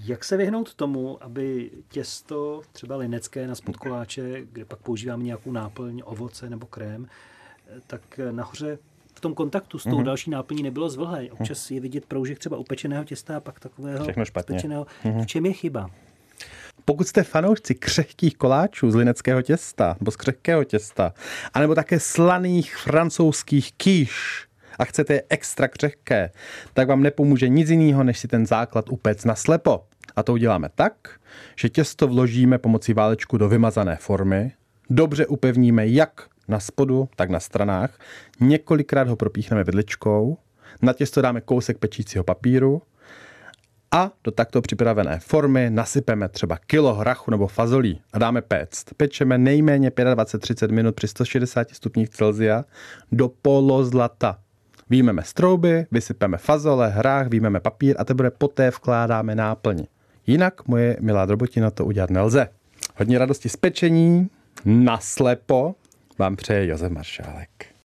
Jak se vyhnout tomu, aby těsto, třeba linecké na spod koláče, kde pak používáme nějakou náplň, ovoce nebo krém, tak nahoře v tom kontaktu s tou další náplní nebylo zvlhlé. Občas je vidět proužek třeba upečeného těsta a pak takového spečeného. V čem je chyba? Pokud jste fanoušci křehkých koláčů z lineckého těsta nebo z křehkého těsta, anebo také slaných francouzských quiche a chcete je extra křehké, tak vám nepomůže nic jiného, než si ten základ upéct naslepo. A to uděláme tak, že těsto vložíme pomocí válečku do vymazané formy, dobře upevníme jak na spodu, tak na stranách, několikrát ho propíchneme vidličkou, na těsto dáme kousek pečícího papíru a do takto připravené formy nasypeme třeba kilo hrachu nebo fazolí a dáme péct. Pečeme nejméně 25-30 minut při 160 stupních Celsia do polozlata. Výjmeme strouby, vysypeme fazole, hrách, výjmeme papír a teprve poté vkládáme náplň. Jinak, moje milá drobotina, to udělat nelze. Hodně radosti z pečení, naslepo vám přeje Josef Maršálek.